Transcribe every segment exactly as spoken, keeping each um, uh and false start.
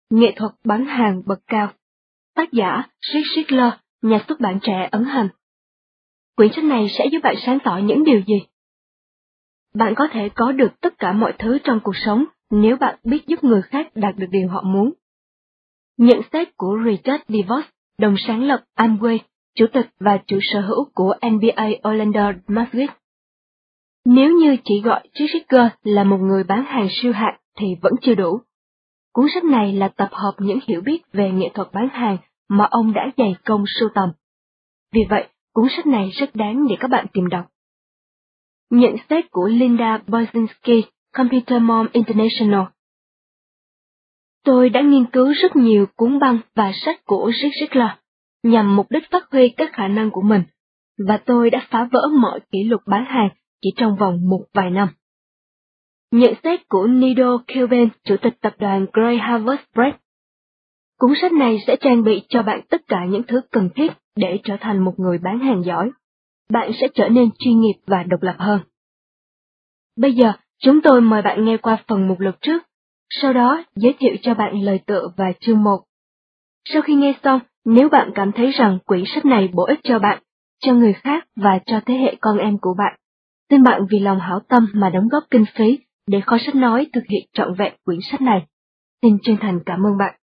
Nghệ thuật bán hàng bậc cao. Tác giả Zig Ziglar, nhà xuất bản trẻ ấn hành. Quyển sách này sẽ giúp bạn sáng tỏ những điều gì? Bạn có thể có được tất cả mọi thứ trong cuộc sống nếu bạn biết giúp người khác đạt được điều họ muốn. Nhận xét của Richard DeVos, đồng sáng lập Amway, chủ tịch và chủ sở hữu của en bê a Orlando Magic. Nếu như chỉ gọi Zig Ziglar là một người bán hàng siêu hạng thì vẫn chưa đủ. Cuốn sách này là tập hợp những hiểu biết về nghệ thuật bán hàng mà ông đã dày công sưu tầm. Vì vậy, cuốn sách này rất đáng để các bạn tìm đọc. Nhận xét của Linda Bozinski, Computer Mom International. Tôi đã nghiên cứu rất nhiều cuốn băng và sách của Zig Ziglar nhằm mục đích phát huy các khả năng của mình, và tôi đã phá vỡ mọi kỷ lục bán hàng chỉ trong vòng một vài năm. Nhận xét của Nido Kilben, chủ tịch tập đoàn Gray Harvest Bread. Cuốn sách này sẽ trang bị cho bạn tất cả những thứ cần thiết để trở thành một người bán hàng giỏi. Bạn sẽ trở nên chuyên nghiệp và độc lập hơn. Bây giờ, chúng tôi mời bạn nghe qua phần mục lục trước, sau đó giới thiệu cho bạn lời tựa và chương một. Sau khi nghe xong, nếu bạn cảm thấy rằng quyển sách này bổ ích cho bạn, cho người khác và cho thế hệ con em của bạn, xin bạn vì lòng hảo tâm mà đóng góp kinh phí để kho sách nói thực hiện trọn vẹn quyển sách này. Xin chân thành cảm ơn bạn.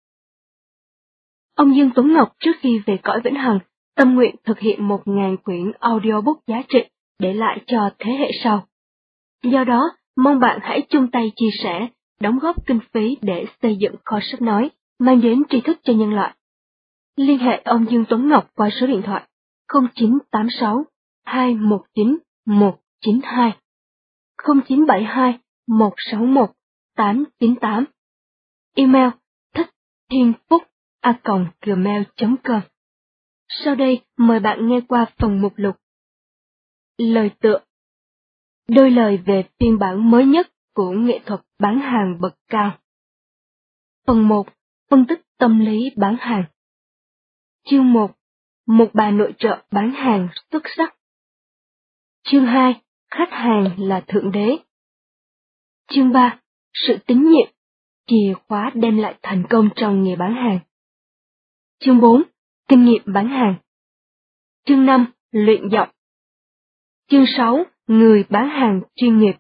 Ông Dương Tuấn Ngọc trước khi về cõi vĩnh hằng, tâm nguyện thực hiện một ngàn quyển audiobook giá trị để lại cho thế hệ sau. Do đó, mong bạn hãy chung tay chia sẻ, đóng góp kinh phí để xây dựng kho sách nói, mang đến tri thức cho nhân loại. Liên hệ ông Dương Tuấn Ngọc qua số điện thoại không chín tám sáu hai một chín một chín hai, không chín bảy hai một sáu một tám chín tám, email thích thiên phúc a còng gmail chấm com. Sau đây, mời bạn nghe qua phần mục lục. Lời tựa. Đôi lời về phiên bản mới nhất của nghệ thuật bán hàng bậc cao. Phần một. Phân tích tâm lý bán hàng. Chương một. Một bà nội trợ bán hàng xuất sắc. Chương hai. Khách hàng là thượng đế. Chương ba. Sự tín nhiệm, chìa khóa đem lại thành công trong nghề bán hàng. Chương bốn. Kinh nghiệm bán hàng. Chương năm. Luyện giọng. Chương sáu. Người bán hàng chuyên nghiệp.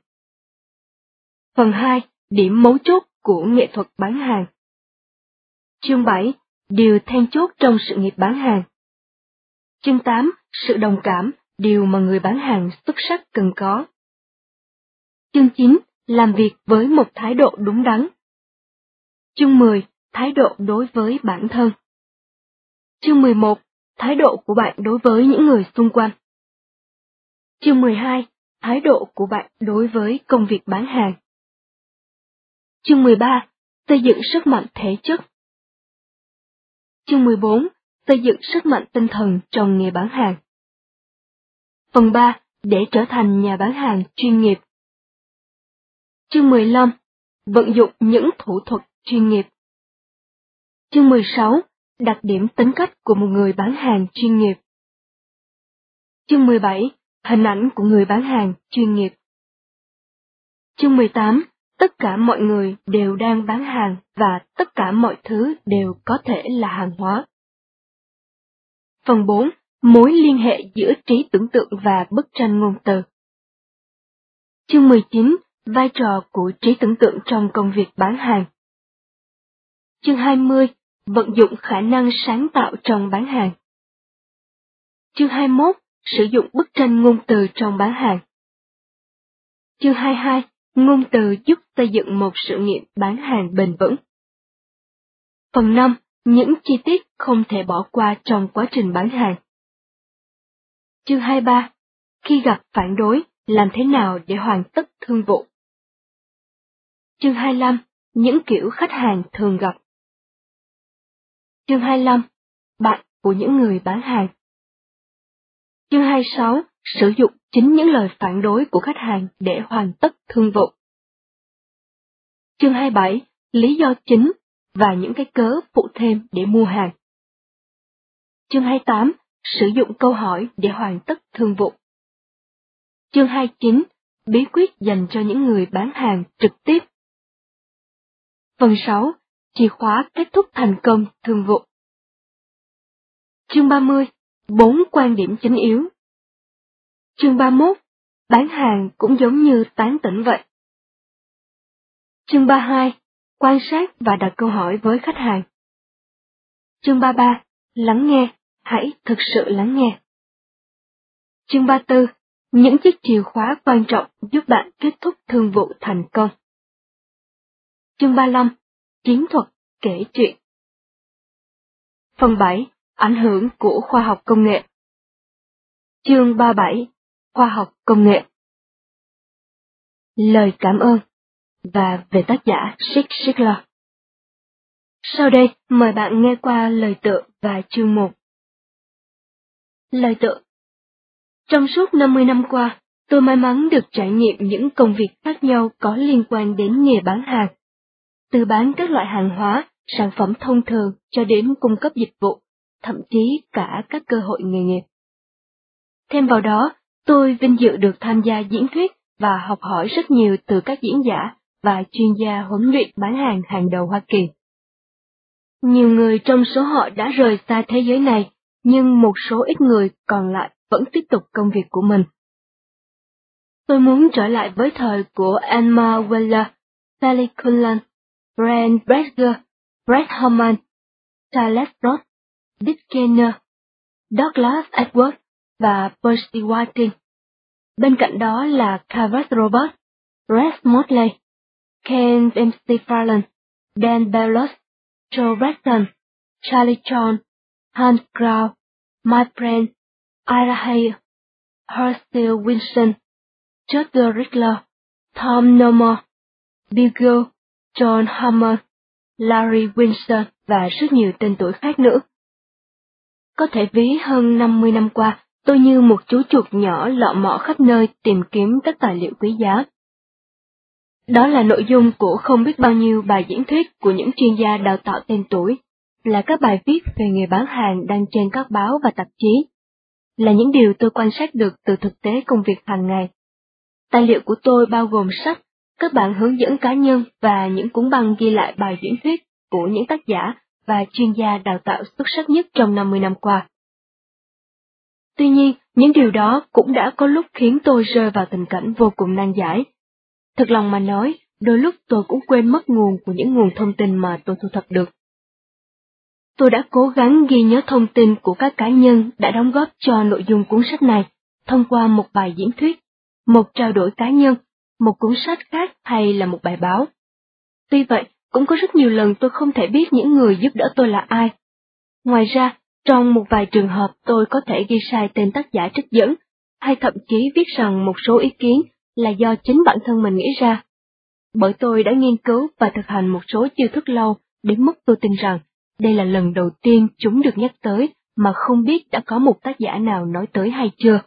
Phần hai. Điểm mấu chốt của nghệ thuật bán hàng. Chương bảy. Điều then chốt trong sự nghiệp bán hàng. Chương tám. Sự đồng cảm, điều mà người bán hàng xuất sắc cần có. Chương chín. Làm việc với một thái độ đúng đắn. Chương mười. Thái độ đối với bản thân. Chương mười một. Thái độ của bạn đối với những người xung quanh. Chương mười hai. Thái độ của bạn đối với công việc bán hàng. Chương mười ba. Xây dựng sức mạnh thể chất. Chương mười bốn. Xây dựng sức mạnh tinh thần trong nghề bán hàng. Phần ba. Để trở thành nhà bán hàng chuyên nghiệp. Chương mười lăm. Vận dụng những thủ thuật chuyên nghiệp. Chương mười sáu. Đặc điểm tính cách của một người bán hàng chuyên nghiệp. Chương mười bảy. Hình ảnh của người bán hàng chuyên nghiệp. Chương mười tám. Tất cả mọi người đều đang bán hàng và tất cả mọi thứ đều có thể là hàng hóa. Phần bốn. Mối liên hệ giữa trí tưởng tượng và bức tranh ngôn từ. Chương mười chín. Vai trò của trí tưởng tượng trong công việc bán hàng. Chương hai mươi. Vận dụng khả năng sáng tạo trong bán hàng. Chương hai mươi mốt. Sử dụng bức tranh ngôn từ trong bán hàng. Chương hai mươi hai. Ngôn từ giúp xây dựng một sự nghiệp bán hàng bền vững. Phần năm. Những chi tiết không thể bỏ qua trong quá trình bán hàng. Chương hai mươi ba. Khi gặp phản đối, làm thế nào để hoàn tất thương vụ. Chương hai mươi lăm. Những kiểu khách hàng thường gặp. Chương hai mươi lăm. Bạn của những người bán hàng. Chương hai mươi sáu. Sử dụng chính những lời phản đối của khách hàng để hoàn tất thương vụ. Chương hai mươi bảy. Lý do chính và những cái cớ phụ thêm để mua hàng. Chương hai mươi tám. Sử dụng câu hỏi để hoàn tất thương vụ. Chương hai mươi chín. Bí quyết dành cho những người bán hàng trực tiếp. Phần sáu. chìa khóa kết thúc thành công thương vụ. Chương ba mươi. Bốn quan điểm chính yếu. Chương ba mươi mốt. Bán hàng cũng giống như tán tỉnh vậy. Chương ba mươi hai. Quan sát và đặt câu hỏi với khách hàng. Chương ba mươi ba. Lắng nghe, hãy thực sự lắng nghe. Chương ba mươi tư. Những chiếc chìa khóa quan trọng giúp bạn kết thúc thương vụ thành công. Chương ba mươi lăm. Chiến thuật kể chuyện. Phần bảy. Ảnh hưởng của khoa học công nghệ. Chương ba mươi bảy. Khoa học công nghệ. Lời cảm ơn và về tác giả Zig Ziglar. Sau đây, mời bạn nghe qua lời tựa và chương một. Lời tựa. Trong suốt năm mươi năm qua, tôi may mắn được trải nghiệm những công việc khác nhau có liên quan đến nghề bán hàng. Từ bán các loại hàng hóa, sản phẩm thông thường cho đến cung cấp dịch vụ, thậm chí cả các cơ hội nghề nghiệp. Thêm vào đó, tôi vinh dự được tham gia diễn thuyết và học hỏi rất nhiều từ các diễn giả và chuyên gia huấn luyện bán hàng hàng đầu Hoa Kỳ. Nhiều người trong số họ đã rời xa thế giới này, nhưng một số ít người còn lại vẫn tiếp tục công việc của mình. Tôi muốn trở lại với thời của Elmer Weller, Sally Kunlan, Brian Bresger, Brett Harman, Charles Roth, Dick Kenner, Douglas Edwards và Percy Whiting. Bên cạnh đó là Cavett Robert, Rex Motley, Ken em xê Farland, Dan Bellows, Joe Braxton, Charlie John, Hans Grau, Mike Brand, Ira Hay, Herschel Wilson, Judge Rickler, Tom Nomore, Bill Gill, John Hammer, Larry Winson và rất nhiều tên tuổi khác nữa. Có thể ví hơn năm mươi năm qua, tôi như một chú chuột nhỏ lọ mọ khắp nơi tìm kiếm các tài liệu quý giá. Đó là nội dung của không biết bao nhiêu bài diễn thuyết của những chuyên gia đào tạo tên tuổi, là các bài viết về nghề bán hàng đăng trên các báo và tạp chí, là những điều tôi quan sát được từ thực tế công việc hàng ngày. Tài liệu của tôi bao gồm sách, các bản hướng dẫn cá nhân và những cuốn băng ghi lại bài diễn thuyết của những tác giả và chuyên gia đào tạo xuất sắc nhất trong năm mươi năm qua. Tuy nhiên, những điều đó cũng đã có lúc khiến tôi rơi vào tình cảnh vô cùng nan giải. Thật lòng mà nói, đôi lúc tôi cũng quên mất nguồn của những nguồn thông tin mà tôi thu thập được. Tôi đã cố gắng ghi nhớ thông tin của các cá nhân đã đóng góp cho nội dung cuốn sách này thông qua một bài diễn thuyết, một trao đổi cá nhân, một cuốn sách khác hay là một bài báo. Tuy vậy, cũng có rất nhiều lần tôi không thể biết những người giúp đỡ tôi là ai. Ngoài ra, trong một vài trường hợp tôi có thể ghi sai tên tác giả trích dẫn, hay thậm chí viết rằng một số ý kiến là do chính bản thân mình nghĩ ra. Bởi tôi đã nghiên cứu và thực hành một số chiêu thức lâu đến mức tôi tin rằng đây là lần đầu tiên chúng được nhắc tới mà không biết đã có một tác giả nào nói tới hay chưa.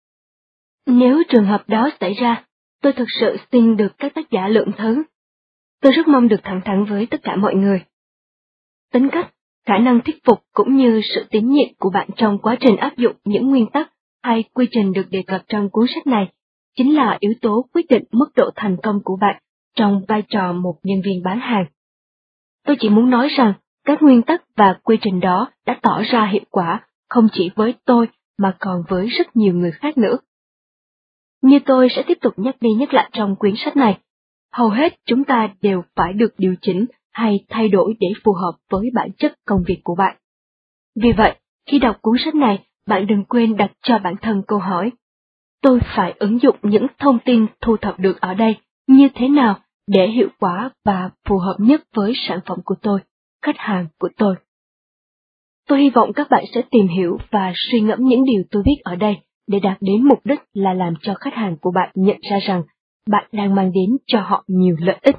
Nếu trường hợp đó xảy ra, tôi thực sự xin được các tác giả lượng thứ. Tôi rất mong được thẳng thắn với tất cả mọi người. Tính cách, khả năng thuyết phục cũng như sự tín nhiệm của bạn trong quá trình áp dụng những nguyên tắc hay quy trình được đề cập trong cuốn sách này chính là yếu tố quyết định mức độ thành công của bạn trong vai trò một nhân viên bán hàng. Tôi chỉ muốn nói rằng các nguyên tắc và quy trình đó đã tỏ ra hiệu quả không chỉ với tôi mà còn với rất nhiều người khác nữa. Như tôi sẽ tiếp tục nhắc đi nhắc lại trong quyển sách này, hầu hết chúng ta đều phải được điều chỉnh hay thay đổi để phù hợp với bản chất công việc của bạn. Vì vậy, khi đọc cuốn sách này, bạn đừng quên đặt cho bản thân câu hỏi: tôi phải ứng dụng những thông tin thu thập được ở đây như thế nào để hiệu quả và phù hợp nhất với sản phẩm của tôi, khách hàng của tôi. Tôi hy vọng các bạn sẽ tìm hiểu và suy ngẫm những điều tôi viết ở đây để đạt đến mục đích là làm cho khách hàng của bạn nhận ra rằng bạn đang mang đến cho họ nhiều lợi ích.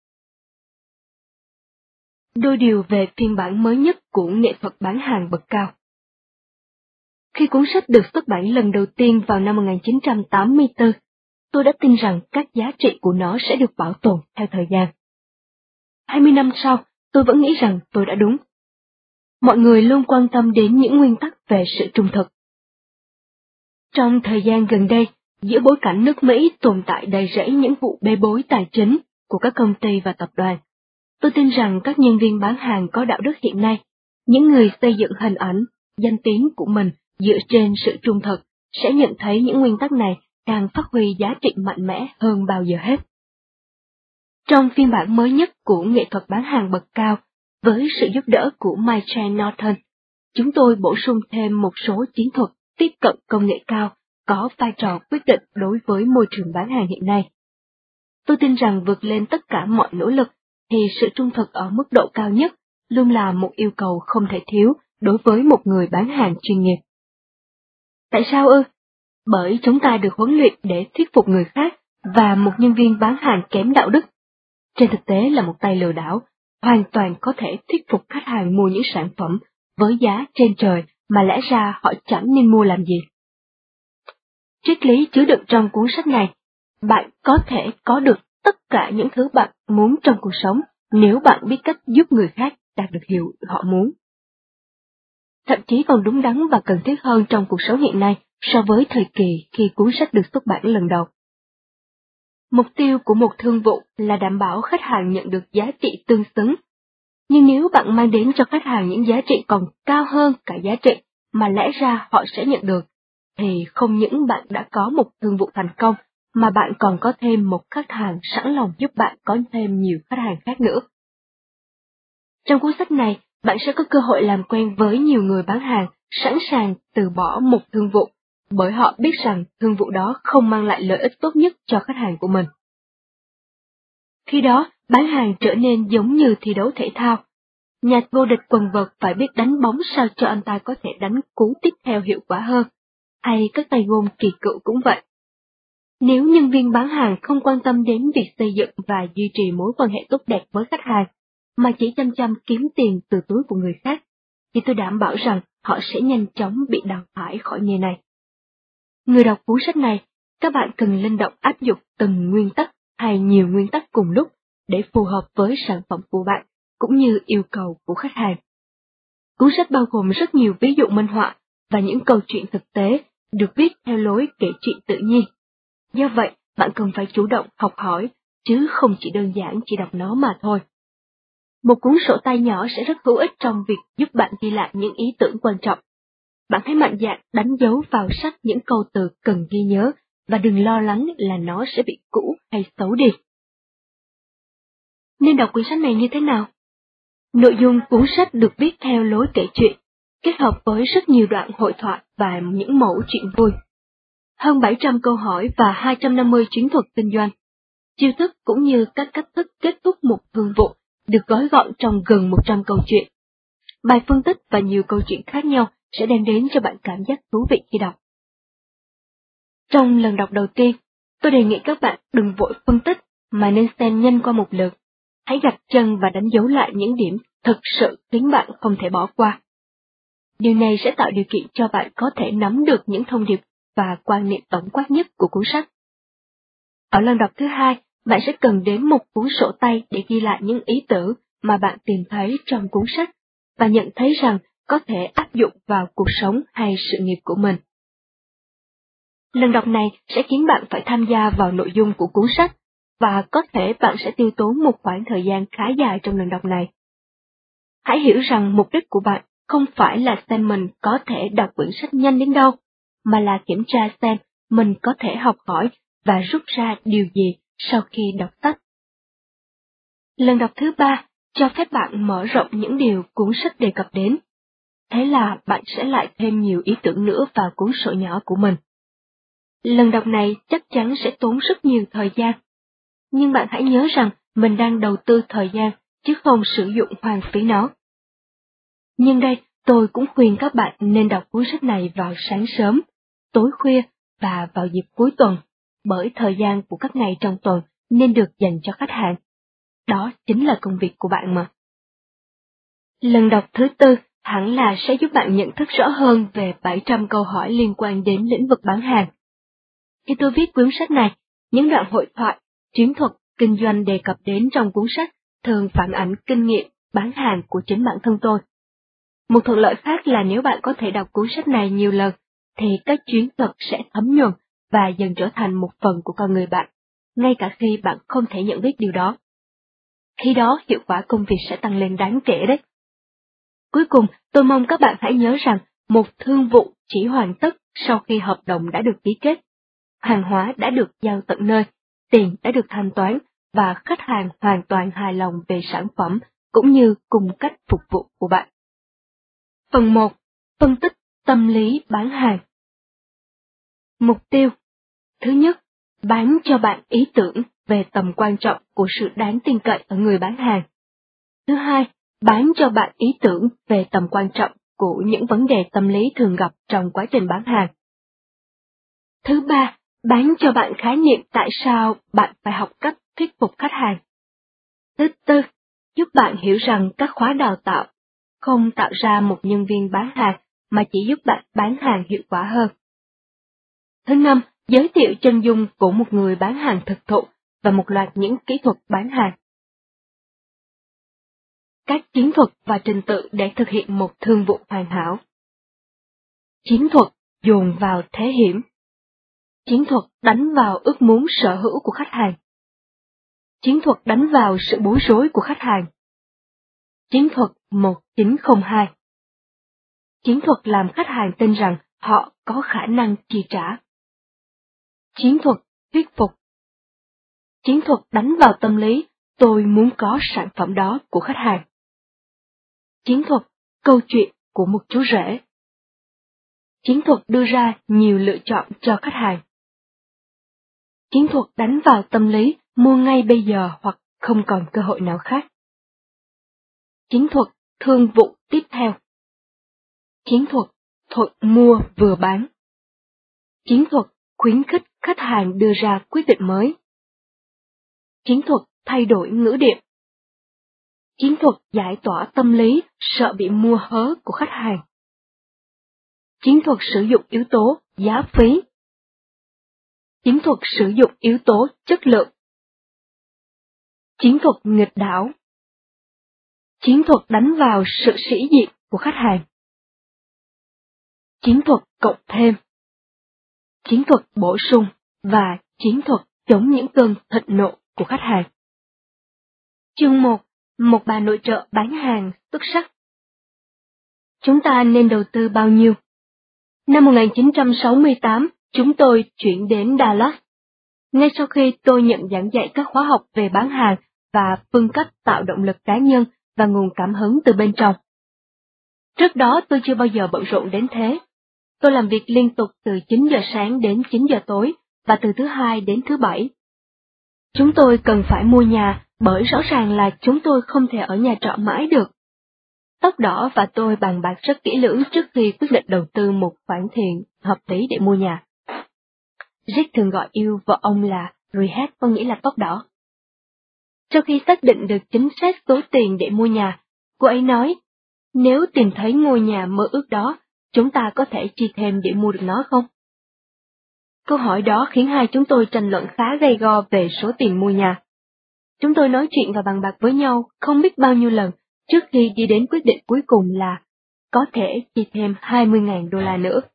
Đôi điều về phiên bản mới nhất của nghệ thuật bán hàng bậc cao. Khi cuốn sách được xuất bản lần đầu tiên vào năm một nghìn chín trăm tám mươi tư, tôi đã tin rằng các giá trị của nó sẽ được bảo tồn theo thời gian. hai mươi năm sau, tôi vẫn nghĩ rằng tôi đã đúng. Mọi người luôn quan tâm đến những nguyên tắc về sự trung thực. Trong thời gian gần đây, giữa bối cảnh nước Mỹ tồn tại đầy rẫy những vụ bê bối tài chính của các công ty và tập đoàn, Tôi tin rằng các nhân viên bán hàng có đạo đức hiện nay, những người xây dựng hình ảnh, danh tiếng của mình dựa trên sự trung thực, sẽ nhận thấy những nguyên tắc này đang phát huy giá trị mạnh mẽ hơn bao giờ hết. Trong phiên bản mới nhất của nghệ thuật bán hàng bậc cao, với sự giúp đỡ của Michael Norton, chúng tôi bổ sung thêm một số chiến thuật tiếp cận công nghệ cao có vai trò quyết định đối với môi trường bán hàng hiện nay. Tôi tin rằng vượt lên tất cả mọi nỗ lực, thì sự trung thực ở mức độ cao nhất luôn là một yêu cầu không thể thiếu đối với một người bán hàng chuyên nghiệp. Tại sao ư? Bởi chúng ta được huấn luyện để thuyết phục người khác, và một nhân viên bán hàng kém đạo đức, trên thực tế là một tay lừa đảo, hoàn toàn có thể thuyết phục khách hàng mua những sản phẩm với giá trên trời mà lẽ ra họ chẳng nên mua làm gì. Triết lý chứa đựng trong cuốn sách này: bạn có thể có được tất cả những thứ bạn muốn trong cuộc sống nếu bạn biết cách giúp người khác đạt được điều họ muốn. Thậm chí còn đúng đắn và cần thiết hơn trong cuộc sống hiện nay so với thời kỳ khi cuốn sách được xuất bản lần đầu. Mục tiêu của một thương vụ là đảm bảo khách hàng nhận được giá trị tương xứng. Nhưng nếu bạn mang đến cho khách hàng những giá trị còn cao hơn cả giá trị mà lẽ ra họ sẽ nhận được, thì không những bạn đã có một thương vụ thành công, mà bạn còn có thêm một khách hàng sẵn lòng giúp bạn có thêm nhiều khách hàng khác nữa. Trong cuốn sách này, bạn sẽ có cơ hội làm quen với nhiều người bán hàng sẵn sàng từ bỏ một thương vụ, bởi họ biết rằng thương vụ đó không mang lại lợi ích tốt nhất cho khách hàng của mình. Khi đó, bán hàng trở nên giống như thi đấu thể thao. Nhà vô địch quần vợt phải biết đánh bóng sao cho anh ta có thể đánh cú tiếp theo hiệu quả hơn, hay các tay gôn kỳ cựu cũng vậy. Nếu nhân viên bán hàng không quan tâm đến việc xây dựng và duy trì mối quan hệ tốt đẹp với khách hàng, mà chỉ chăm chăm kiếm tiền từ túi của người khác, thì tôi đảm bảo rằng họ sẽ nhanh chóng bị đào thải khỏi nghề này. Người đọc cuốn sách này, các bạn cần linh động áp dụng từng nguyên tắc hay nhiều nguyên tắc cùng lúc để phù hợp với sản phẩm của bạn, cũng như yêu cầu của khách hàng. Cuốn sách bao gồm rất nhiều ví dụ minh họa và những câu chuyện thực tế được viết theo lối kể chuyện tự nhiên. Do vậy, bạn cần phải chủ động học hỏi, chứ không chỉ đơn giản chỉ đọc nó mà thôi. Một cuốn sổ tay nhỏ sẽ rất hữu ích trong việc giúp bạn ghi lại những ý tưởng quan trọng. Bạn hãy mạnh dạn đánh dấu vào sách những câu từ cần ghi nhớ, và đừng lo lắng là nó sẽ bị cũ hay xấu đi. Nên đọc quyển sách này như thế nào? Nội dung cuốn sách được viết theo lối kể chuyện, kết hợp với rất nhiều đoạn hội thoại và những mẫu chuyện vui. Hơn bảy trăm câu hỏi và hai trăm năm mươi chiến thuật kinh doanh, chiêu thức cũng như các cách thức kết thúc một thương vụ được gói gọn trong gần một trăm câu chuyện. Bài phân tích và nhiều câu chuyện khác nhau sẽ đem đến cho bạn cảm giác thú vị khi đọc. Trong lần đọc đầu tiên, tôi đề nghị các bạn đừng vội phân tích mà nên xem nhanh qua một lượt. Hãy gạch chân và đánh dấu lại những điểm thực sự khiến bạn không thể bỏ qua. Điều này sẽ tạo điều kiện cho bạn có thể nắm được những thông điệp và quan niệm tổng quát nhất của cuốn sách. Ở lần đọc thứ hai, bạn sẽ cần đến một cuốn sổ tay để ghi lại những ý tưởng mà bạn tìm thấy trong cuốn sách và nhận thấy rằng có thể áp dụng vào cuộc sống hay sự nghiệp của mình. Lần đọc này sẽ khiến bạn phải tham gia vào nội dung của cuốn sách, và có thể bạn sẽ tiêu tốn một khoảng thời gian khá dài trong lần đọc này. Hãy hiểu rằng mục đích của bạn không phải là xem mình có thể đọc quyển sách nhanh đến đâu, mà là kiểm tra xem mình có thể học hỏi và rút ra điều gì sau khi đọc sách. Lần đọc thứ ba cho phép bạn mở rộng những điều cuốn sách đề cập đến. Thế là bạn sẽ lại thêm nhiều ý tưởng nữa vào cuốn sổ nhỏ của mình. Lần đọc này chắc chắn sẽ tốn rất nhiều thời gian. Nhưng bạn hãy nhớ rằng mình đang đầu tư thời gian, chứ không sử dụng hoang phí nó. Nhưng đây, tôi cũng khuyên các bạn nên đọc cuốn sách này vào sáng sớm, tối khuya và vào dịp cuối tuần, bởi thời gian của các ngày trong tuần nên được dành cho khách hàng. Đó chính là công việc của bạn mà. Lần đọc thứ tư hẳn là sẽ giúp bạn nhận thức rõ hơn về bảy trăm câu hỏi liên quan đến lĩnh vực bán hàng. Khi tôi viết cuốn sách này, những đoạn hội thoại, chiến thuật, kinh doanh đề cập đến trong cuốn sách thường phản ảnh kinh nghiệm bán hàng của chính bản thân tôi. Một thuận lợi khác là nếu bạn có thể đọc cuốn sách này nhiều lần, thì các chiến thuật sẽ thấm nhuần và dần trở thành một phần của con người bạn, ngay cả khi bạn không thể nhận biết điều đó. Khi đó hiệu quả công việc sẽ tăng lên đáng kể đấy. Cuối cùng, tôi mong các bạn hãy nhớ rằng một thương vụ chỉ hoàn tất sau khi hợp đồng đã được ký kết, hàng hóa đã được giao tận nơi, tiền đã được thanh toán và khách hàng hoàn toàn hài lòng về sản phẩm cũng như cùng cách phục vụ của bạn. Phần một. Phân tích tâm lý bán hàng. Mục tiêu. Thứ nhất, bán cho bạn ý tưởng về tầm quan trọng của sự đáng tin cậy ở người bán hàng. Thứ hai, bán cho bạn ý tưởng về tầm quan trọng của những vấn đề tâm lý thường gặp trong quá trình bán hàng. Thứ ba, bán cho bạn khái niệm tại sao bạn phải học cách thuyết phục khách hàng. Thứ tư, giúp bạn hiểu rằng các khóa đào tạo không tạo ra một nhân viên bán hàng mà chỉ giúp bạn bán hàng hiệu quả hơn. Thứ năm, giới thiệu chân dung của một người bán hàng thực thụ và một loạt những kỹ thuật bán hàng. Các chiến thuật và trình tự để thực hiện một thương vụ hoàn hảo. Chiến thuật dồn vào thế hiểm. Chiến thuật đánh vào ước muốn sở hữu của khách hàng. Chiến thuật đánh vào sự bối rối của khách hàng. Chiến thuật một chín không hai. Chiến thuật làm khách hàng tin rằng họ có khả năng chi trả. Chiến thuật thuyết phục. Chiến thuật đánh vào tâm lý tôi muốn có sản phẩm đó của khách hàng. Chiến thuật câu chuyện của một chú rể. Chiến thuật đưa ra nhiều lựa chọn cho khách hàng. Chiến thuật đánh vào tâm lý mua ngay bây giờ hoặc không còn cơ hội nào khác. Chiến thuật thương vụ tiếp theo. Chiến thuật thuận mua vừa bán. Chiến thuật khuyến khích khách hàng đưa ra quyết định mới. Chiến thuật thay đổi ngữ điệu. Chiến thuật giải tỏa tâm lý sợ bị mua hớ của khách hàng. Chiến thuật sử dụng yếu tố giá phí. Chiến thuật sử dụng yếu tố chất lượng. Chiến thuật nghịch đảo. Chiến thuật đánh vào sự sĩ diện của khách hàng. Chiến thuật cộng thêm. Chiến thuật bổ sung và chiến thuật chống những cơn thịnh nộ của khách hàng. Chương một. Một bà nội trợ bán hàng xuất sắc. Chúng ta nên đầu tư bao nhiêu? Năm một nghìn chín trăm sáu mươi tám, chúng tôi chuyển đến Dallas. Ngay sau khi tôi nhận giảng dạy các khóa học về bán hàng và phương cách tạo động lực cá nhân và nguồn cảm hứng từ bên trong. Trước đó tôi chưa bao giờ bận rộn đến thế. Tôi làm việc liên tục từ chín giờ sáng đến chín giờ tối và từ thứ hai đến thứ bảy. Chúng tôi cần phải mua nhà bởi rõ ràng là chúng tôi không thể ở nhà trọ mãi được. Tóc Đỏ và tôi bàn bạc rất kỹ lưỡng trước khi quyết định đầu tư một khoản tiền hợp lý để mua nhà. Rick thường gọi yêu vợ ông là Redhead, có nghĩa là tóc đỏ. Sau khi xác định được chính xác số tiền để mua nhà, cô ấy nói, nếu tìm thấy ngôi nhà mơ ước đó, chúng ta có thể chi thêm để mua được nó không? Câu hỏi đó khiến hai chúng tôi tranh luận khá gay go về số tiền mua nhà. Chúng tôi nói chuyện và bàn bạc với nhau không biết bao nhiêu lần trước khi đi đến quyết định cuối cùng là có thể chi thêm hai mươi nghìn đô la nữa.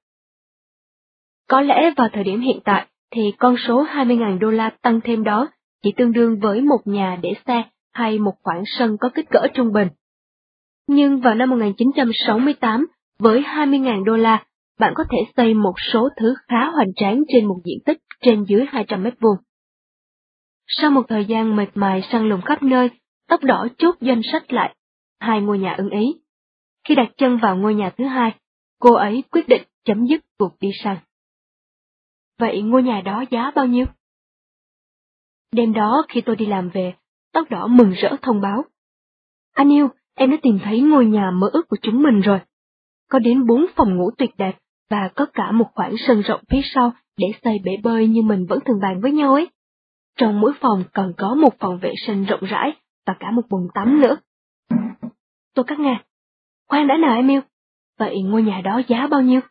Có lẽ vào thời điểm hiện tại thì con số hai mươi nghìn đô la tăng thêm đó chỉ tương đương với một nhà để xe hay một khoảng sân có kích cỡ trung bình. Nhưng vào năm một nghìn chín trăm sáu mươi tám, với hai mươi nghìn đô la, bạn có thể xây một số thứ khá hoành tráng trên một diện tích trên dưới hai trăm mét vuông. Sau một thời gian mệt mài săn lùng khắp nơi, Tóc Đỏ chốt danh sách lại hai ngôi nhà ưng ý. Khi đặt chân vào ngôi nhà thứ hai, cô ấy quyết định chấm dứt cuộc đi săn. Vậy ngôi nhà đó giá bao nhiêu? Đêm đó khi tôi đi làm về, Tóc Đỏ mừng rỡ thông báo. Anh yêu, em đã tìm thấy ngôi nhà mơ ước của chúng mình rồi. Có đến bốn phòng ngủ tuyệt đẹp và có cả một khoảng sân rộng phía sau để xây bể bơi như mình vẫn thường bàn với nhau ấy. Trong mỗi phòng còn có một phòng vệ sinh rộng rãi và cả một bồn tắm nữa. Tôi cắt ngang. Khoan đã nào em yêu. Vậy ngôi nhà đó giá bao nhiêu?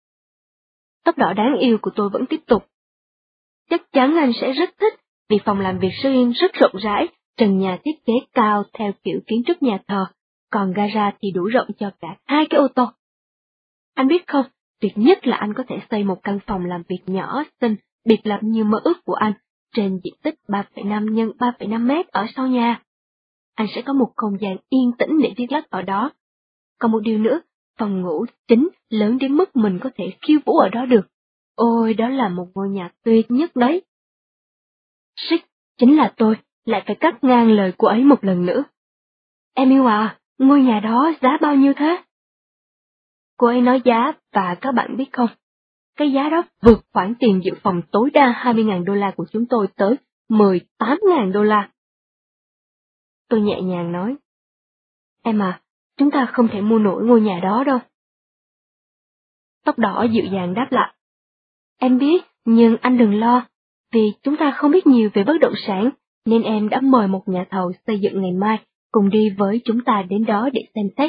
Tóc Đỏ đáng yêu của tôi vẫn tiếp tục. Chắc chắn anh sẽ rất thích vì phòng làm việc riêng rất rộng rãi, trần nhà thiết kế cao theo kiểu kiến trúc nhà thờ, còn gara thì đủ rộng cho cả hai cái ô tô. Anh biết không, tuyệt nhất là anh có thể xây một căn phòng làm việc nhỏ, xinh, biệt lập như mơ ước của anh, trên diện tích ba phẩy năm nhân ba phẩy năm mét ở sau nhà. anh sẽ có một không gian yên tĩnh để viết lách ở đó. Còn một điều nữa, phòng ngủ chính lớn đến mức mình có thể khiêu vũ ở đó được. Ôi, đó là một ngôi nhà tuyệt nhất đấy. Sích, chính là tôi, lại phải cắt ngang lời cô ấy một lần nữa. Em yêu à, ngôi nhà đó giá bao nhiêu thế? Cô ấy nói giá, và các bạn biết không, cái giá đó vượt khoản tiền dự phòng tối đa hai mươi nghìn đô la của chúng tôi tới mười tám nghìn đô la. Tôi nhẹ nhàng nói, em à, chúng ta không thể mua nổi ngôi nhà đó đâu. Tóc đỏ dịu dàng đáp lại, em biết, nhưng anh đừng lo, vì chúng ta không biết nhiều về bất động sản, nên em đã mời một nhà thầu xây dựng ngày mai cùng đi với chúng ta đến đó để xem xét.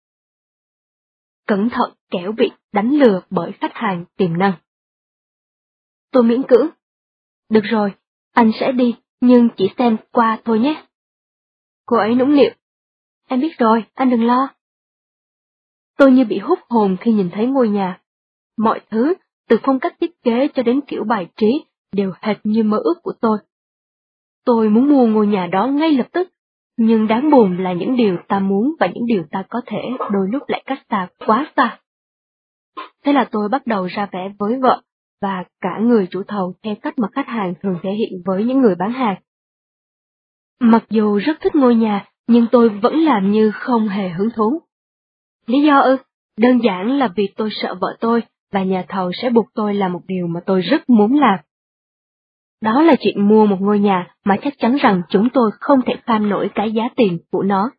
Cẩn thận kẻo bị đánh lừa bởi khách hàng tiềm năng. Tôi miễn cưỡng. Được rồi, anh sẽ đi, nhưng chỉ xem qua thôi nhé. Cô ấy nũng nịu. Em biết rồi, anh đừng lo. Tôi như bị hút hồn khi nhìn thấy ngôi nhà. Mọi thứ, từ phong cách thiết kế cho đến kiểu bài trí, đều hệt như mơ ước của tôi. Tôi muốn mua ngôi nhà đó ngay lập tức, nhưng đáng buồn là những điều ta muốn và những điều ta có thể đôi lúc lại cách xa quá xa. Thế là tôi bắt đầu ra vẻ với vợ và cả người chủ thầu theo cách mà khách hàng thường thể hiện với những người bán hàng. Mặc dù rất thích ngôi nhà, nhưng tôi vẫn làm như không hề hứng thú. Lý do ư? Đơn giản là vì tôi sợ vợ tôi và nhà thầu sẽ buộc tôi làm một điều mà tôi rất muốn làm. Đó là chuyện mua một ngôi nhà mà chắc chắn rằng chúng tôi không thể kham nổi cái giá tiền của nó.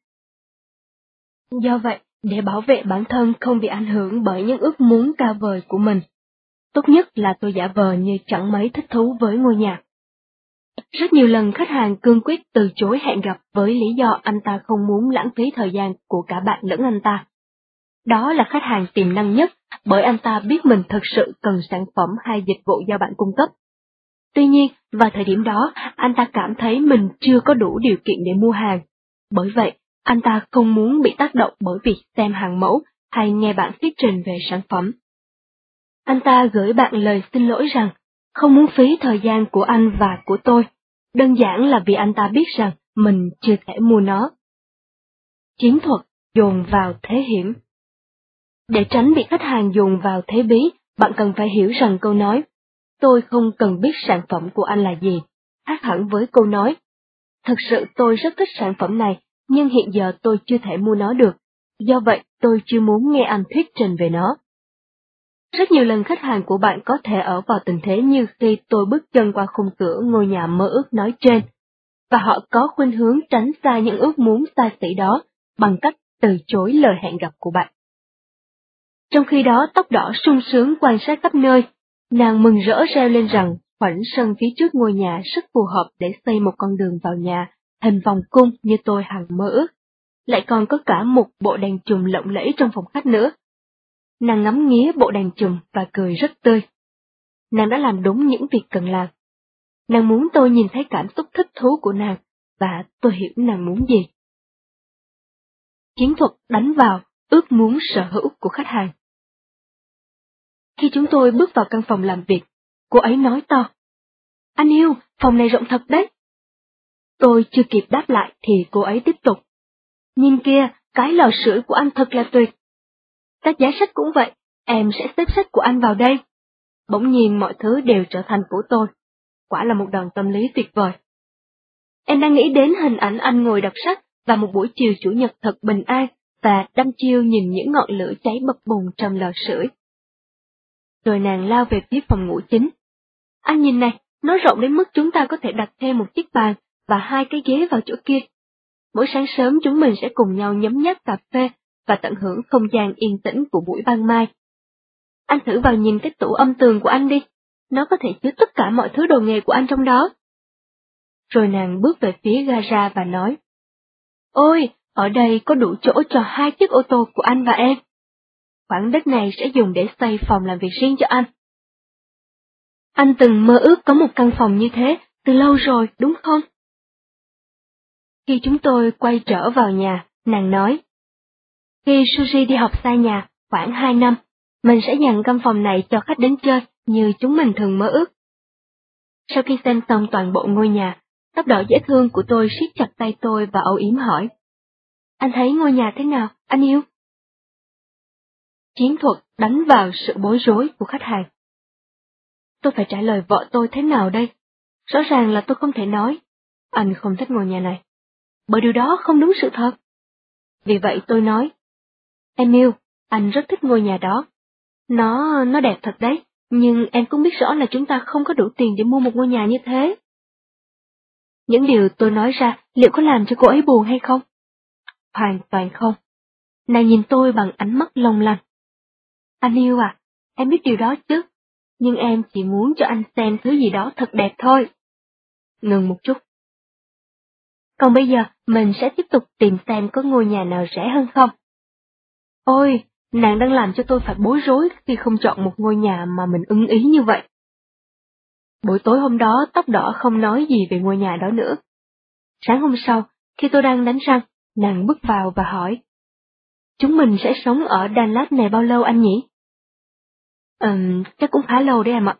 Do vậy, để bảo vệ bản thân không bị ảnh hưởng bởi những ước muốn cao vời của mình, tốt nhất là tôi giả vờ như chẳng mấy thích thú với ngôi nhà. Rất nhiều lần khách hàng cương quyết từ chối hẹn gặp với lý do anh ta không muốn lãng phí thời gian của cả bạn lẫn anh ta. Đó là khách hàng tiềm năng nhất, bởi anh ta biết mình thực sự cần sản phẩm hay dịch vụ do bạn cung cấp. Tuy nhiên, vào thời điểm đó, anh ta cảm thấy mình chưa có đủ điều kiện để mua hàng. Bởi vậy, anh ta không muốn bị tác động bởi việc xem hàng mẫu hay nghe bạn thuyết trình về sản phẩm. Anh ta gửi bạn lời xin lỗi rằng, không muốn phí thời gian của anh và của tôi, đơn giản là vì anh ta biết rằng mình chưa thể mua nó. Chiến thuật dồn vào thế hiểm. Để tránh bị khách hàng dồn vào thế bí, bạn cần phải hiểu rằng câu nói, tôi không cần biết sản phẩm của anh là gì, khác hẳn với câu nói, thực sự tôi rất thích sản phẩm này, nhưng hiện giờ tôi chưa thể mua nó được, do vậy tôi chưa muốn nghe anh thuyết trình về nó. Rất nhiều lần khách hàng của bạn có thể ở vào tình thế như khi tôi bước chân qua khung cửa ngôi nhà mơ ước nói trên, và họ có khuynh hướng tránh xa những ước muốn xa xỉ đó bằng cách từ chối lời hẹn gặp của bạn. Trong khi đó tóc đỏ sung sướng quan sát khắp nơi, nàng mừng rỡ reo lên rằng khoảnh sân phía trước ngôi nhà rất phù hợp để xây một con đường vào nhà, hình vòng cung như tôi hằng mơ ước. Lại còn có cả một bộ đèn chùm lộng lẫy trong phòng khách nữa. Nàng ngắm nghía bộ đèn chùm và cười rất tươi. Nàng đã làm đúng những việc cần làm. Nàng muốn tôi nhìn thấy cảm xúc thích thú của nàng, và tôi hiểu nàng muốn gì. Chiến thuật đánh vào ước muốn sở hữu của khách hàng. Khi chúng tôi bước vào căn phòng làm việc, cô ấy nói to, anh yêu, phòng này rộng thật đấy. Tôi chưa kịp đáp lại thì cô ấy tiếp tục, nhìn kia, cái lò sưởi của anh thật là tuyệt. Các giá sách cũng vậy, em sẽ xếp sách của anh vào đây. Bỗng nhiên mọi thứ đều trở thành của tôi. Quả là một đòn tâm lý tuyệt vời. Em đang nghĩ đến hình ảnh anh ngồi đọc sách và một buổi chiều chủ nhật thật bình an và đăm chiêu nhìn những ngọn lửa cháy bập bùng trong lò sưởi. Rồi nàng lao về phía phòng ngủ chính. Anh nhìn này, nó rộng đến mức chúng ta có thể đặt thêm một chiếc bàn và hai cái ghế vào chỗ kia. Mỗi sáng sớm chúng mình sẽ cùng nhau nhấm nháp cà phê và tận hưởng không gian yên tĩnh của buổi ban mai. Anh thử vào nhìn cái tủ âm tường của anh đi, nó có thể chứa tất cả mọi thứ đồ nghề của anh trong đó. Rồi nàng bước về phía gara và nói, ôi, ở đây có đủ chỗ cho hai chiếc ô tô của anh và em. Khoảng đất này sẽ dùng để xây phòng làm việc riêng cho anh. Anh từng mơ ước có một căn phòng như thế từ lâu rồi, đúng không? Khi chúng tôi quay trở vào nhà, nàng nói, khi Suzy đi học xa nhà, khoảng hai năm, mình sẽ dành căn phòng này cho khách đến chơi như chúng mình thường mơ ước. Sau khi xem xong toàn bộ ngôi nhà, Tóc đỏ dễ thương của tôi siết chặt tay tôi và âu yếm hỏi. Anh thấy ngôi nhà thế nào, anh yêu? Chiến thuật đánh vào sự bối rối của khách hàng. Tôi phải trả lời vợ tôi thế nào đây? Rõ ràng là tôi không thể nói, anh không thích ngôi nhà này, bởi điều đó không đúng sự thật. Vì vậy tôi nói, em yêu, anh rất thích ngôi nhà đó. Nó, nó đẹp thật đấy, nhưng em cũng biết rõ là chúng ta không có đủ tiền để mua một ngôi nhà như thế. Những điều tôi nói ra liệu có làm cho cô ấy buồn hay không? Hoàn toàn không. Nàng nhìn tôi bằng ánh mắt long lanh. Anh yêu à, em biết điều đó chứ, nhưng em chỉ muốn cho anh xem thứ gì đó thật đẹp thôi. Ngừng một chút. Còn bây giờ mình sẽ tiếp tục tìm xem có ngôi nhà nào rẻ hơn không. Ôi, nàng đang làm cho tôi phải bối rối khi không chọn một ngôi nhà mà mình ưng ý như vậy. Buổi tối hôm đó tóc đỏ không nói gì về ngôi nhà đó nữa. Sáng hôm sau, khi tôi đang đánh răng, nàng bước vào và hỏi. Chúng mình sẽ sống ở Dallas này bao lâu anh nhỉ? Ừm, chắc cũng khá lâu đấy em ạ.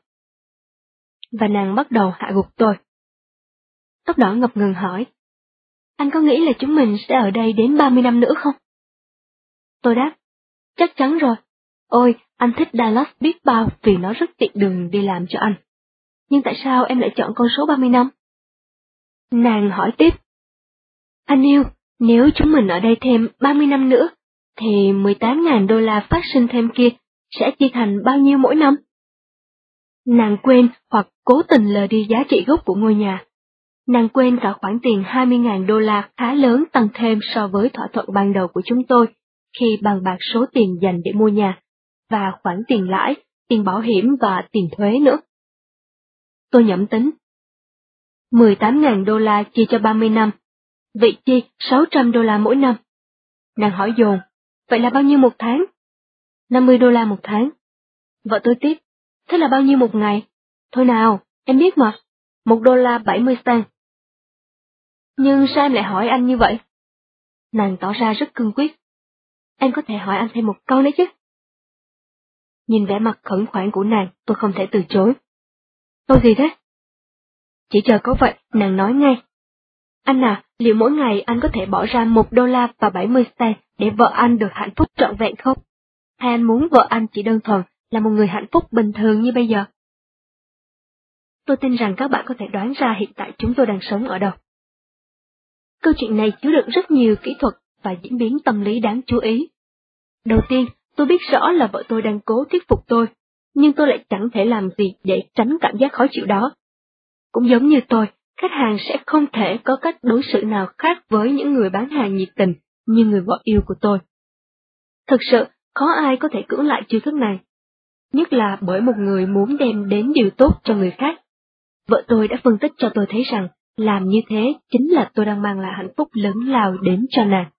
Và nàng bắt đầu hạ gục tôi. Tóc đỏ ngập ngừng hỏi. Anh có nghĩ là chúng mình sẽ ở đây đến ba mươi năm nữa không? Tôi đáp. Chắc chắn rồi. Ôi, anh thích Dallas biết bao vì nó rất tiện đường đi làm cho anh. Nhưng tại sao em lại chọn con số ba mươi năm? Nàng hỏi tiếp. Anh yêu, nếu chúng mình ở đây thêm ba mươi năm nữa, thì mười tám nghìn đô la phát sinh thêm kia sẽ chia thành bao nhiêu mỗi năm? Nàng quên hoặc cố tình lờ đi giá trị gốc của ngôi nhà. Nàng quên cả khoản tiền hai mươi nghìn đô la khá lớn tăng thêm so với thỏa thuận ban đầu của chúng tôi khi bàn bạc số tiền dành để mua nhà, và khoản tiền lãi, tiền bảo hiểm và tiền thuế nữa. Tôi nhẩm tính. mười tám nghìn đô la chia cho ba mươi năm, vậy chi sáu trăm đô la mỗi năm. Nàng hỏi dồn, vậy là bao nhiêu một tháng? năm mươi đô la một tháng. Vợ tôi tiếp, thế là bao nhiêu một ngày? Thôi nào, em biết mà, một đô la bảy mươi cent. Nhưng sao em lại hỏi anh như vậy? Nàng tỏ ra rất cương quyết. Em có thể hỏi anh thêm một câu nữa chứ? Nhìn vẻ mặt khẩn khoản của nàng, tôi không thể từ chối. Câu gì thế? Chỉ chờ có vậy, nàng nói ngay. Anh à, liệu mỗi ngày anh có thể bỏ ra một đô la và bảy mươi cent để vợ anh được hạnh phúc trọn vẹn không? Hay anh muốn vợ anh chỉ đơn thuần là một người hạnh phúc bình thường như bây giờ? Tôi tin rằng các bạn có thể đoán ra hiện tại chúng tôi đang sống ở đâu. Câu chuyện này chứa đựng rất nhiều kỹ thuật và diễn biến tâm lý đáng chú ý. Đầu tiên, tôi biết rõ là vợ tôi đang cố thuyết phục tôi, nhưng tôi lại chẳng thể làm gì để tránh cảm giác khó chịu đó. Cũng giống như tôi, khách hàng sẽ không thể có cách đối xử nào khác với những người bán hàng nhiệt tình như người vợ yêu của tôi. Thực sự, khó ai có thể cưỡng lại chiêu thức này, nhất là bởi một người muốn đem đến điều tốt cho người khác. Vợ tôi đã phân tích cho tôi thấy rằng, làm như thế chính là tôi đang mang lại hạnh phúc lớn lao đến cho nàng.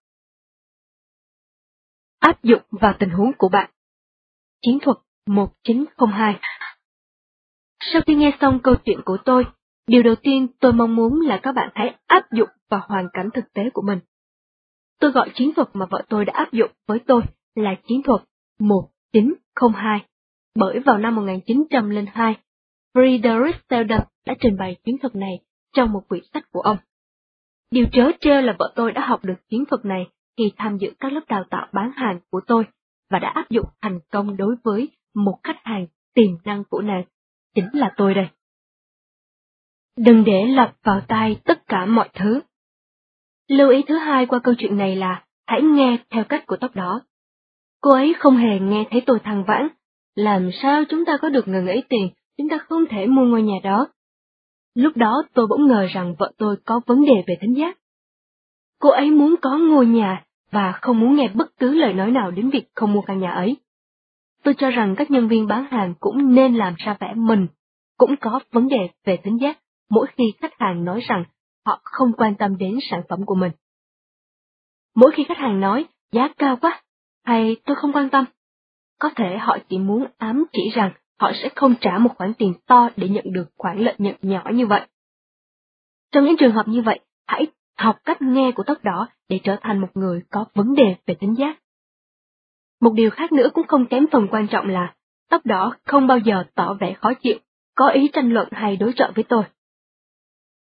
Áp dụng vào tình huống của bạn. Chiến thuật một chín không hai. Sau khi nghe xong câu chuyện của tôi, điều đầu tiên tôi mong muốn là các bạn hãy áp dụng vào hoàn cảnh thực tế của mình. Tôi gọi chiến thuật mà vợ tôi đã áp dụng với tôi là chiến thuật một chín không hai, bởi vào năm một nghìn chín trăm lẻ hai, Friedrich Seldon đã trình bày chiến thuật này trong một quyển sách của ông. Điều trớ trêu là vợ tôi đã học được chiến thuật này khi tham dự các lớp đào tạo bán hàng của tôi và đã áp dụng thành công đối với một khách hàng tiềm năng của nàng, chính là tôi đây. Đừng để lọt vào tai tất cả mọi thứ. Lưu ý thứ hai qua câu chuyện này là hãy nghe theo cách của tóc đỏ. Cô ấy không hề nghe thấy tôi than vãn, làm sao chúng ta có được ngần ấy tiền, chúng ta không thể mua ngôi nhà đó. Lúc đó tôi bỗng ngờ rằng vợ tôi có vấn đề về thính giác. Cô ấy muốn có ngôi nhà và không muốn nghe bất cứ lời nói nào đến việc không mua căn nhà ấy. Tôi cho rằng các nhân viên bán hàng cũng nên làm ra vẻ mình cũng có vấn đề về thính giác mỗi khi khách hàng nói rằng họ không quan tâm đến sản phẩm của mình. Mỗi khi khách hàng nói giá cao quá hay tôi không quan tâm, có thể họ chỉ muốn ám chỉ rằng họ sẽ không trả một khoản tiền to để nhận được khoản lợi nhuận nhỏ như vậy. Trong những trường hợp như vậy, hãy học cách nghe của tóc đỏ để trở thành một người có vấn đề về thính giác. Một điều khác nữa cũng không kém phần quan trọng là tóc đỏ không bao giờ tỏ vẻ khó chịu, có ý tranh luận hay đối chọi với tôi.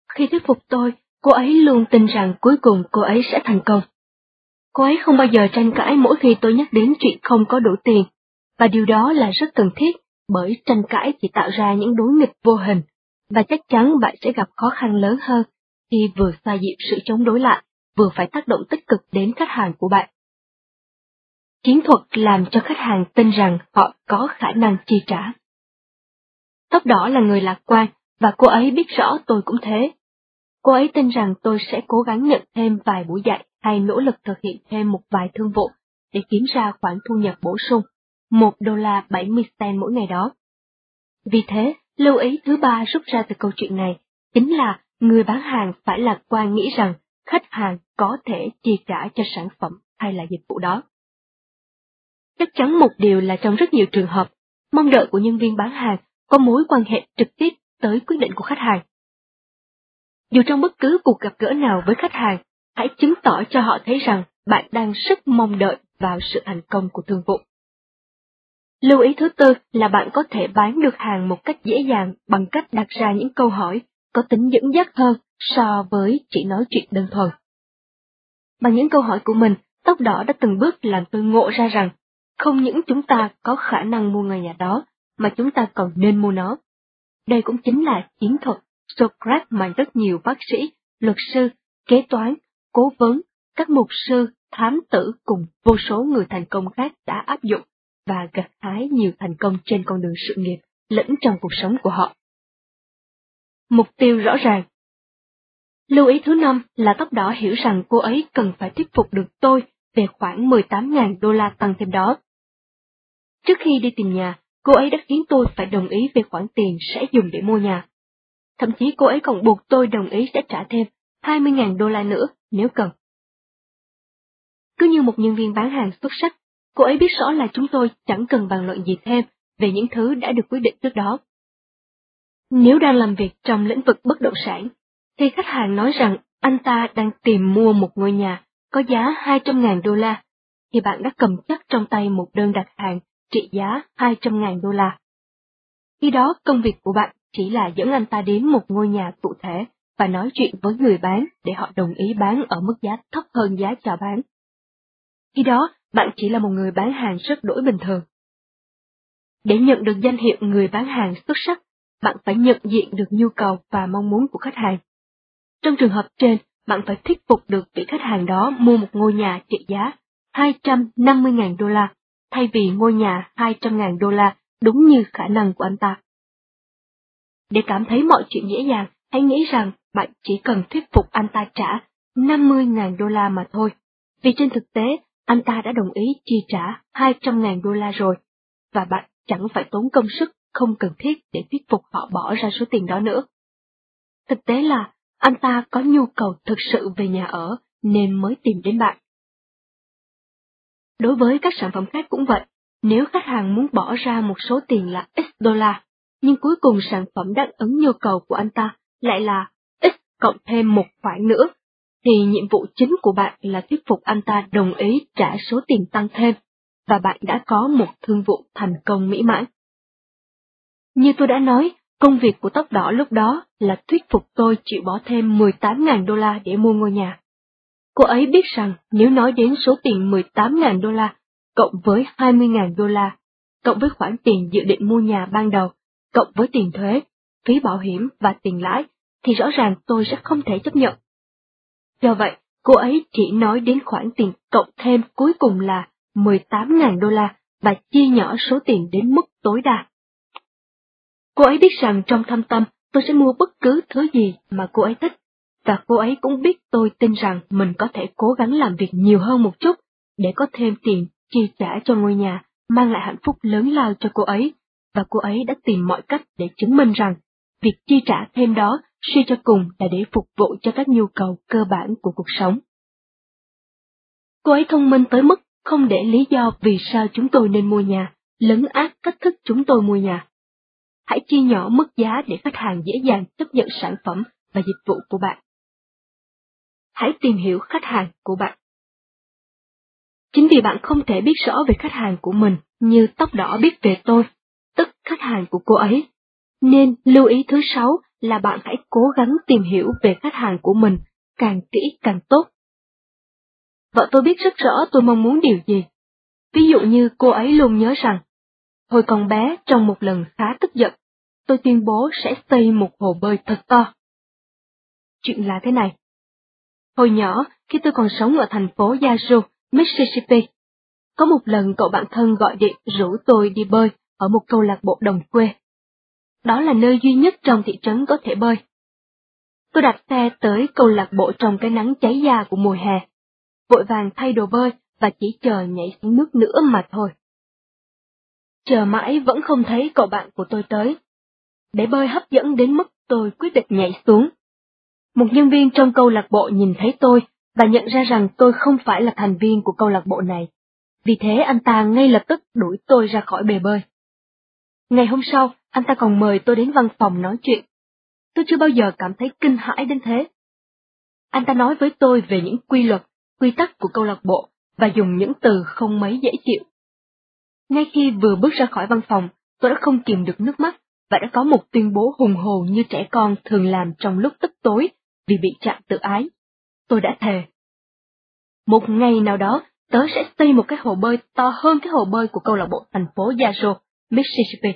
Khi thuyết phục tôi, cô ấy luôn tin rằng cuối cùng cô ấy sẽ thành công. Cô ấy không bao giờ tranh cãi mỗi khi tôi nhắc đến chuyện không có đủ tiền, và điều đó là rất cần thiết, bởi tranh cãi chỉ tạo ra những đối nghịch vô hình, và chắc chắn bạn sẽ gặp khó khăn lớn hơn khi vừa xoa dịu sự chống đối lại, vừa phải tác động tích cực đến khách hàng của bạn. Chiến thuật làm cho khách hàng tin rằng họ có khả năng chi trả. Tóc đỏ là người lạc quan, và cô ấy biết rõ tôi cũng thế. Cô ấy tin rằng tôi sẽ cố gắng nhận thêm vài buổi dạy hay nỗ lực thực hiện thêm một vài thương vụ để kiếm ra khoản thu nhập bổ sung, một đô la bảy mươi cent mỗi ngày đó. Vì thế, lưu ý thứ ba rút ra từ câu chuyện này chính là người bán hàng phải lạc quan nghĩ rằng khách hàng có thể chi trả cho sản phẩm hay là dịch vụ đó. Chắc chắn một điều là trong rất nhiều trường hợp, mong đợi của nhân viên bán hàng có mối quan hệ trực tiếp tới quyết định của khách hàng. Dù trong bất cứ cuộc gặp gỡ nào với khách hàng, hãy chứng tỏ cho họ thấy rằng bạn đang rất mong đợi vào sự thành công của thương vụ. Lưu ý thứ tư là bạn có thể bán được hàng một cách dễ dàng bằng cách đặt ra những câu hỏi có tính dẫn dắt hơn so với chỉ nói chuyện đơn thuần. Bằng những câu hỏi của mình, tóc đỏ đã từng bước làm tôi ngộ ra rằng không những chúng ta có khả năng mua ngôi nhà đó, mà chúng ta còn nên mua nó. Đây cũng chính là chiến thuật Socrates mà rất nhiều bác sĩ, luật sư, kế toán, cố vấn, các mục sư, thám tử cùng vô số người thành công khác đã áp dụng và gặt hái nhiều thành công trên con đường sự nghiệp lẫn trong cuộc sống của họ. Mục tiêu rõ ràng. Lưu ý thứ năm là tóc đỏ hiểu rằng cô ấy cần phải thuyết phục được tôi về khoảng mười tám nghìn đô la tăng thêm đó. Trước khi đi tìm nhà, cô ấy đã khiến tôi phải đồng ý về khoản tiền sẽ dùng để mua nhà. Thậm chí cô ấy còn buộc tôi đồng ý sẽ trả thêm hai mươi nghìn đô la nữa nếu cần. Cứ như một nhân viên bán hàng xuất sắc, cô ấy biết rõ là chúng tôi chẳng cần bàn luận gì thêm về những thứ đã được quyết định trước đó. Nếu đang làm việc trong lĩnh vực bất động sản, thì khách hàng nói rằng anh ta đang tìm mua một ngôi nhà có giá hai trăm nghìn đô la, thì bạn đã cầm chắc trong tay một đơn đặt hàng trị giá hai trăm nghìn đô la. Khi đó công việc của bạn chỉ là dẫn anh ta đến một ngôi nhà cụ thể và nói chuyện với người bán để họ đồng ý bán ở mức giá thấp hơn giá chào bán. Khi đó, bạn chỉ là một người bán hàng rất đỗi bình thường. Để nhận được danh hiệu người bán hàng xuất sắc, bạn phải nhận diện được nhu cầu và mong muốn của khách hàng. Trong trường hợp trên, bạn phải thuyết phục được vị khách hàng đó mua một ngôi nhà trị giá hai trăm năm mươi nghìn đô la, thay vì ngôi nhà hai trăm nghìn đô la đúng như khả năng của anh ta. Để cảm thấy mọi chuyện dễ dàng, hãy nghĩ rằng bạn chỉ cần thuyết phục anh ta trả năm mươi nghìn đô la mà thôi, vì trên thực tế, anh ta đã đồng ý chi trả hai trăm nghìn đô la rồi, và bạn chẳng phải tốn công sức không cần thiết để thuyết phục họ bỏ ra số tiền đó nữa. Thực tế là, anh ta có nhu cầu thực sự về nhà ở nên mới tìm đến bạn. Đối với các sản phẩm khác cũng vậy, nếu khách hàng muốn bỏ ra một số tiền là X đô la, nhưng cuối cùng sản phẩm đáp ứng nhu cầu của anh ta lại là X cộng thêm một khoản nữa, thì nhiệm vụ chính của bạn là thuyết phục anh ta đồng ý trả số tiền tăng thêm, và bạn đã có một thương vụ thành công mỹ mãn. Như tôi đã nói, công việc của tóc đỏ lúc đó là thuyết phục tôi chịu bỏ thêm mười tám nghìn đô la để mua ngôi nhà. Cô ấy biết rằng nếu nói đến số tiền mười tám nghìn đô la, cộng với hai mươi nghìn đô la, cộng với khoản tiền dự định mua nhà ban đầu, cộng với tiền thuế, phí bảo hiểm và tiền lãi, thì rõ ràng tôi sẽ không thể chấp nhận. Do vậy, cô ấy chỉ nói đến khoản tiền cộng thêm cuối cùng là mười tám nghìn đô la và chia nhỏ số tiền đến mức tối đa. Cô ấy biết rằng trong thâm tâm tôi sẽ mua bất cứ thứ gì mà cô ấy thích, và cô ấy cũng biết tôi tin rằng mình có thể cố gắng làm việc nhiều hơn một chút để có thêm tiền chi trả cho ngôi nhà, mang lại hạnh phúc lớn lao cho cô ấy, và cô ấy đã tìm mọi cách để chứng minh rằng việc chi trả thêm đó suy cho cùng là để phục vụ cho các nhu cầu cơ bản của cuộc sống. Cô ấy thông minh tới mức không để lý do vì sao chúng tôi nên mua nhà lấn át cách thức chúng tôi mua nhà. Hãy chia nhỏ mức giá để khách hàng dễ dàng chấp nhận sản phẩm và dịch vụ của bạn. Hãy tìm hiểu khách hàng của bạn. Chính vì bạn không thể biết rõ về khách hàng của mình như tóc đỏ biết về tôi, tức khách hàng của cô ấy, nên lưu ý thứ sáu là bạn hãy cố gắng tìm hiểu về khách hàng của mình, càng kỹ càng tốt. Vợ tôi biết rất rõ tôi mong muốn điều gì. Ví dụ như cô ấy luôn nhớ rằng, hồi còn bé trong một lần khá tức giận, tôi tuyên bố sẽ xây một hồ bơi thật to. Chuyện là thế này. Hồi nhỏ, khi tôi còn sống ở thành phố Yazoo, Mississippi, có một lần cậu bạn thân gọi điện rủ tôi đi bơi ở một câu lạc bộ đồng quê. Đó là nơi duy nhất trong thị trấn có thể bơi. Tôi đặt xe tới câu lạc bộ trong cái nắng cháy da của mùa hè, vội vàng thay đồ bơi và chỉ chờ nhảy xuống nước nữa mà thôi. Chờ mãi vẫn không thấy cậu bạn của tôi tới. Bể bơi hấp dẫn đến mức tôi quyết định nhảy xuống. Một nhân viên trong câu lạc bộ nhìn thấy tôi và nhận ra rằng tôi không phải là thành viên của câu lạc bộ này. Vì thế anh ta ngay lập tức đuổi tôi ra khỏi bể bơi. Ngày hôm sau, anh ta còn mời tôi đến văn phòng nói chuyện. Tôi chưa bao giờ cảm thấy kinh hãi đến thế. Anh ta nói với tôi về những quy luật, quy tắc của câu lạc bộ và dùng những từ không mấy dễ chịu. Ngay khi vừa bước ra khỏi văn phòng, tôi đã không kìm được nước mắt và đã có một tuyên bố hùng hồn như trẻ con thường làm trong lúc tức tối vì bị chạm tự ái. Tôi đã thề. Một ngày nào đó, tớ sẽ xây một cái hồ bơi to hơn cái hồ bơi của câu lạc bộ thành phố Yazoo, Mississippi.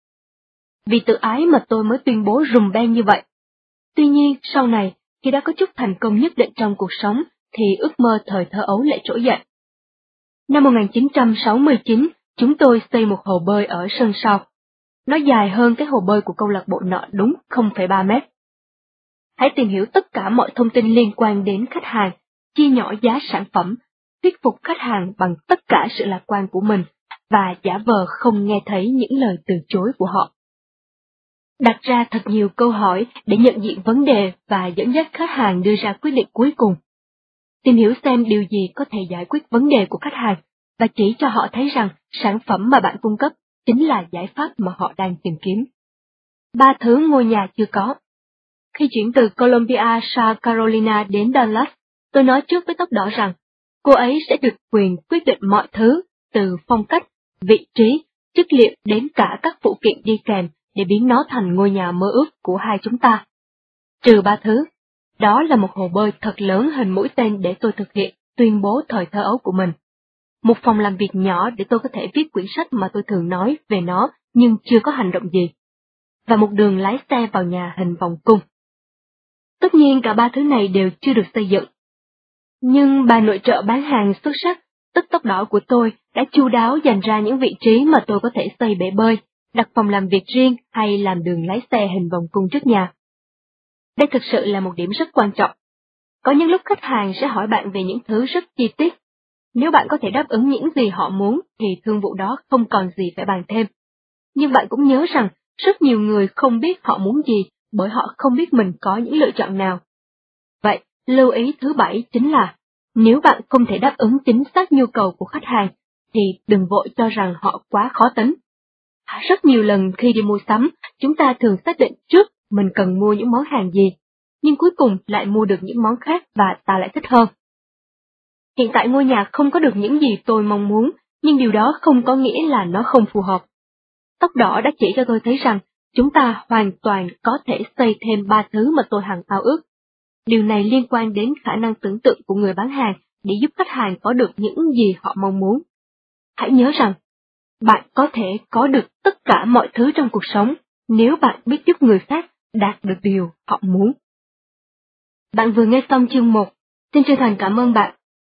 Vì tự ái mà tôi mới tuyên bố rùm beng như vậy. Tuy nhiên, sau này, khi đã có chút thành công nhất định trong cuộc sống, thì ước mơ thời thơ ấu lại trỗi dậy. Năm một nghìn chín trăm sáu mươi chín, chúng tôi xây một hồ bơi ở sân sau. Nó dài hơn cái hồ bơi của câu lạc bộ nọ đúng không phẩy ba mét. Hãy tìm hiểu tất cả mọi thông tin liên quan đến khách hàng, chia nhỏ giá sản phẩm, thuyết phục khách hàng bằng tất cả sự lạc quan của mình, và giả vờ không nghe thấy những lời từ chối của họ. Đặt ra thật nhiều câu hỏi để nhận diện vấn đề và dẫn dắt khách hàng đưa ra quyết định cuối cùng. Tìm hiểu xem điều gì có thể giải quyết vấn đề của khách hàng, và chỉ cho họ thấy rằng sản phẩm mà bạn cung cấp chính là giải pháp mà họ đang tìm kiếm. Ba thứ ngôi nhà chưa có. Khi chuyển từ Columbia, South Carolina đến Dallas, tôi nói trước với tóc đỏ rằng, cô ấy sẽ được quyền quyết định mọi thứ, từ phong cách, vị trí, chất liệu đến cả các phụ kiện đi kèm để biến nó thành ngôi nhà mơ ước của hai chúng ta. Trừ ba thứ, đó là một hồ bơi thật lớn hình mũi tên để tôi thực hiện tuyên bố thời thơ ấu của mình. Một phòng làm việc nhỏ để tôi có thể viết quyển sách mà tôi thường nói về nó nhưng chưa có hành động gì. Và một đường lái xe vào nhà hình vòng cung. Tất nhiên cả ba thứ này đều chưa được xây dựng. Nhưng bà nội trợ bán hàng xuất sắc, tức tóc đỏ của tôi đã chu đáo dành ra những vị trí mà tôi có thể xây bể bơi, đặt phòng làm việc riêng hay làm đường lái xe hình vòng cung trước nhà. Đây thực sự là một điểm rất quan trọng. Có những lúc khách hàng sẽ hỏi bạn về những thứ rất chi tiết. Nếu bạn có thể đáp ứng những gì họ muốn thì thương vụ đó không còn gì phải bàn thêm. Nhưng bạn cũng nhớ rằng rất nhiều người không biết họ muốn gì bởi họ không biết mình có những lựa chọn nào. Vậy, lưu ý thứ bảy chính là, nếu bạn không thể đáp ứng chính xác nhu cầu của khách hàng, thì đừng vội cho rằng họ quá khó tính. Rất nhiều lần khi đi mua sắm, chúng ta thường xác định trước mình cần mua những món hàng gì, nhưng cuối cùng lại mua được những món khác và ta lại thích hơn. Hiện tại ngôi nhà không có được những gì tôi mong muốn, nhưng điều đó không có nghĩa là nó không phù hợp. Tóc đỏ đã chỉ cho tôi thấy rằng, chúng ta hoàn toàn có thể xây thêm ba thứ mà tôi hằng ao ước. Điều này liên quan đến khả năng tưởng tượng của người bán hàng để giúp khách hàng có được những gì họ mong muốn. Hãy nhớ rằng, bạn có thể có được tất cả mọi thứ trong cuộc sống nếu bạn biết giúp người khác đạt được điều họ muốn. Bạn vừa nghe xong chương một. Xin chân thành cảm ơn bạn